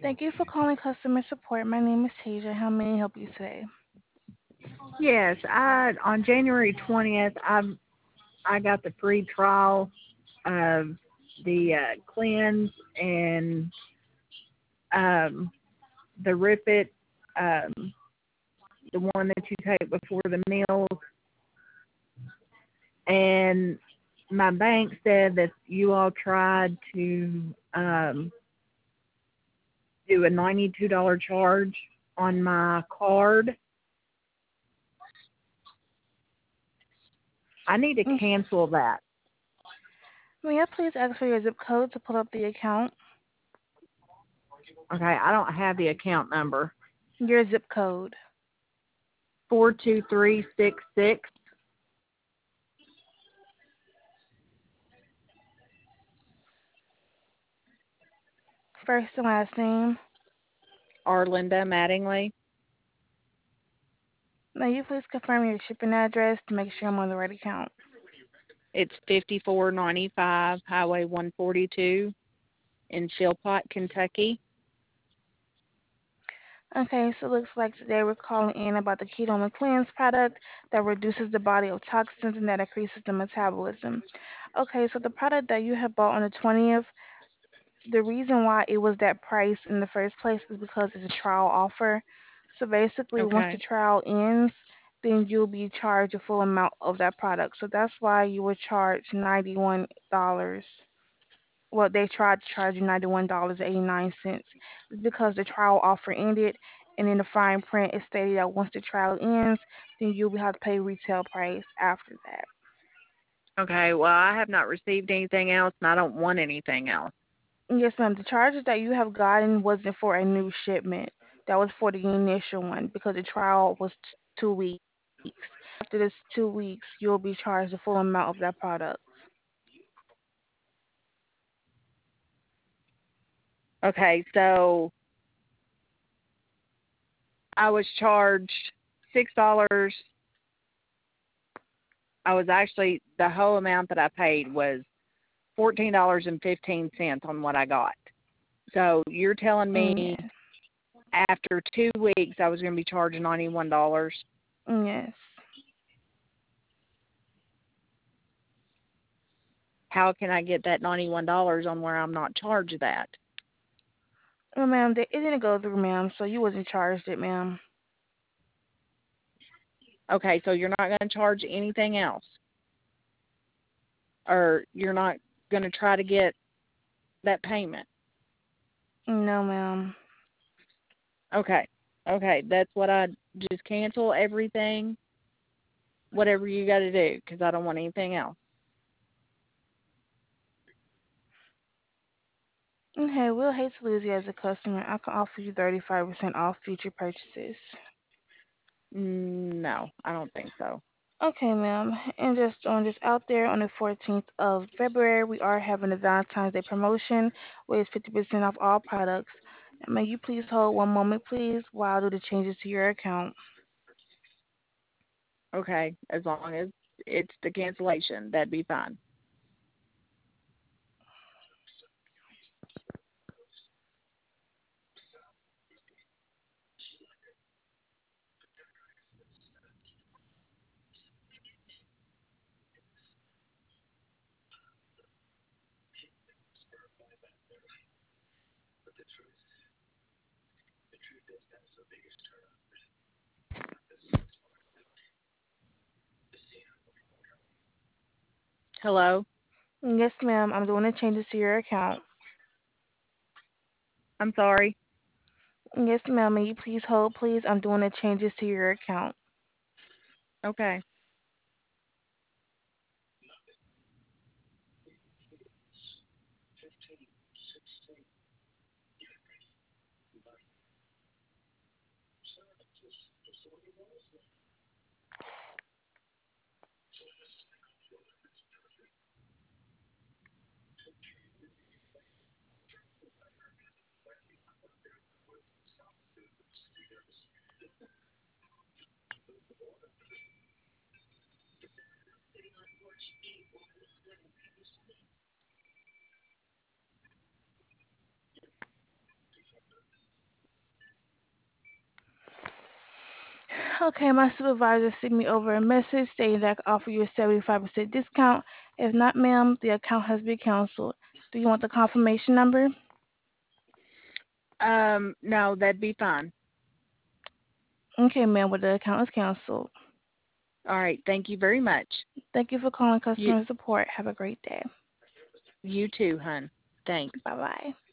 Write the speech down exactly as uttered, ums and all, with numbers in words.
Thank you for calling customer support. My name is Tasia. How may I help you today? Yes, I on January twentieth, I I got the free trial of the uh, cleanse and um, the Rip It, um, the one that you take before the meals. And my bank said that you all tried to um, do a ninety-two dollars charge on my card. I need to Mm, cancel that. May I please ask for your zip code to pull up the account? Okay, I don't have the account number. Your zip code. Four two three six six. First and last name. Arlinda Mattingly. May you please confirm your shipping address to make sure I'm on the right account? It's fifty-four ninety-five Highway one forty-two in Philpott, Kentucky. Okay, so it looks like today we're calling in about the Ketone and Cleanse product that reduces the body of toxins and that increases the metabolism. Okay, so the product that you have bought on the twentieth, the reason why it was that price in the first place is because it's a trial offer. So basically, once the Okay. trial ends, then you'll be charged a full amount of that product. So that's why you were charged ninety-one dollars. Well, they tried to charge you ninety-one dollars and eighty-nine cents because the trial offer ended, and in the fine print it stated that once the trial ends, then you'll have to pay retail price after that. Okay. Well, I have not received anything else, and I don't want anything else. Yes, ma'am. The charges that you have gotten wasn't for a new shipment. That was for the initial one because the trial was t- two weeks. After this two weeks, you'll be charged the full amount of that product. Okay. So I was charged six dollars. I was actually the whole amount that I paid was fourteen dollars and fifteen cents on what I got. So you're telling Mm, me yes. after two weeks I was going to be charged ninety-one dollars. Mm, yes. How can I get that ninety-one dollars on where I'm not charged that? Well, ma'am, they, it didn't go through, ma'am, so you wasn't charged it, ma'am. Okay, so you're not going to charge anything else, or you're not going to try to get that payment. No, ma'am. Okay, okay, that's what I just cancel everything, whatever you got to do, because I don't want anything else. Okay, we'll hate to lose you as a customer. I can offer you thirty-five percent off future purchases. Mm, no, I don't think so. Okay, ma'am. And just on just out there on the fourteenth of February, we are having a Valentine's Day promotion with fifty percent off all products. May you please hold one moment, please, while I do the changes to your account. Okay, as long as it's the cancellation, that'd be fine. Hello? Yes, ma'am. I'm doing the changes to your account. I'm sorry. Yes, ma'am. May you please hold, please? I'm doing the changes to your account. Okay. Okay, my supervisor sent me over a message stating that I can offer you a seventy-five percent discount. If not, ma'am, the account has been canceled. Do you want the confirmation number? Um, no, that'd be fine. Okay, ma'am, but the account is canceled. All right. Thank you very much. Thank you for calling You customer support. Have a great day. you too, hun. Thanks. Bye bye.